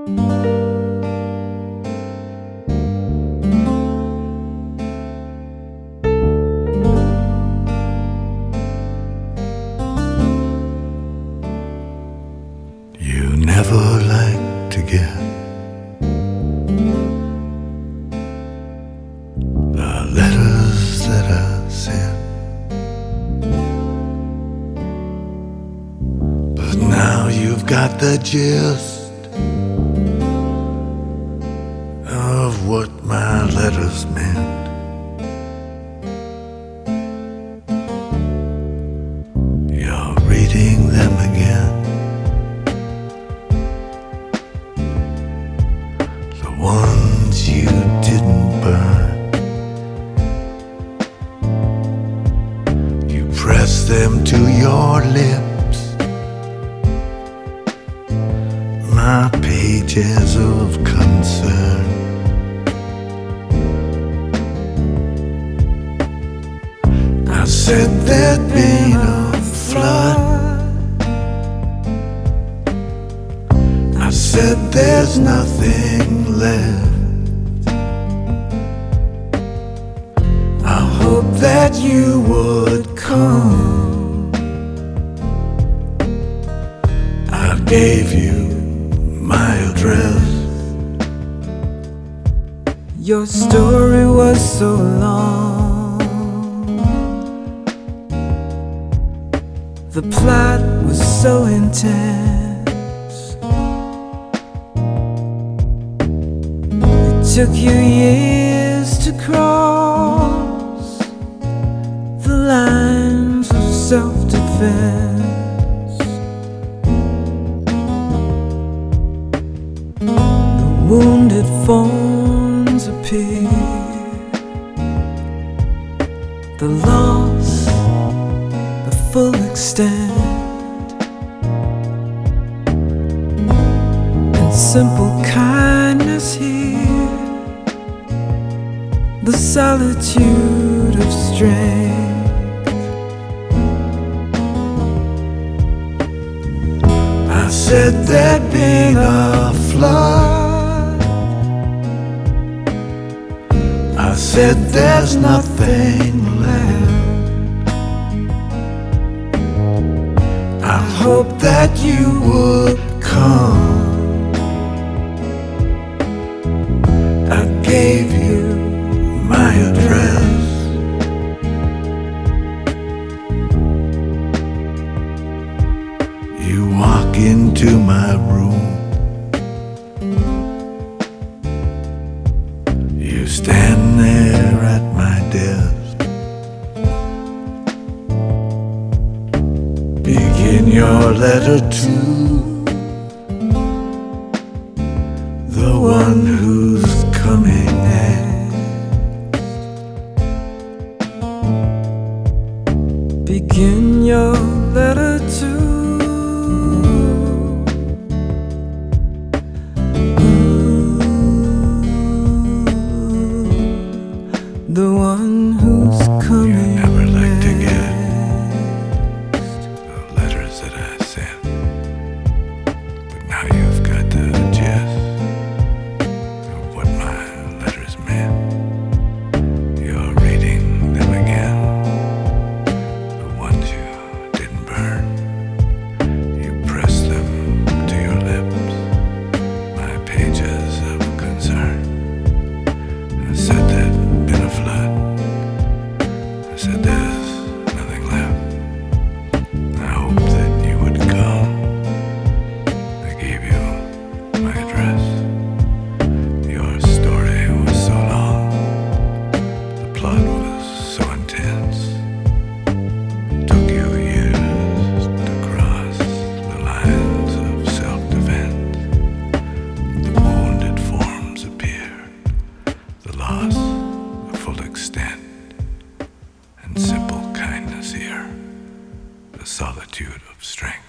You never like to get the letters that I sent, but now you've got the gist of what my letters meant. You're reading them again, the ones you didn't burn. You press them to your lips, my pages of concern. I said there'd been a flood, I said there's nothing left. I hope that you would come. I gave you my address. Your story was so long, the plot was so intense. It took you years to cross the lines of self-defense. The wounded forms appear, the loss, the full extent, and simple kindness here, the solitude of strength. I said there'd been a flood, I said there's nothing left. I hope that you would come. I gave you my address. You walk into my room, you stand there at my desk. Begin your letter to the one who's coming next. Begin your letter to the one who's coming. You never like to get next. the letters that I sent, but now you've got the gist of what my letters meant. You're reading them again, the ones you didn't burn. You press them to your lips, my pages of concern. I said there'd been a flood, I said there's nothing left. I hope that you would come. I gave you my address. Your story was so long, the plot was so intense. It took you years to cross the lines of self-defense. The wounded forms appear, the loss, the full extent, and simple kindness here, the solitude of strength.